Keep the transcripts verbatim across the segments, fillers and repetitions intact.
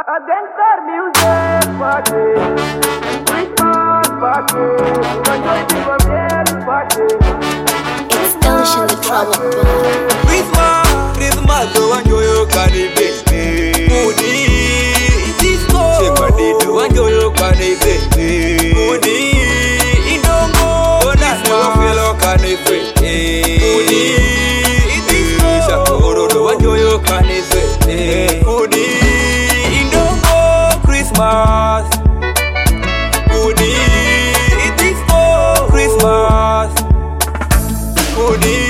Gangster music party, Christmas party, enjoy people dance party. It's Ocean the trouble boy. Christmas, Christmas, so enjoy your candy baby. Moody, disco. Check my dedo, enjoy your candy baby. Moody, indongo. Ona no feel candy baby. Moody, disco. Shakoro do enjoy your candy baby. Moody, indongo. Christmas, Moody, disco. Christmas, Moody.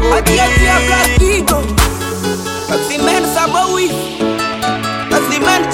Cement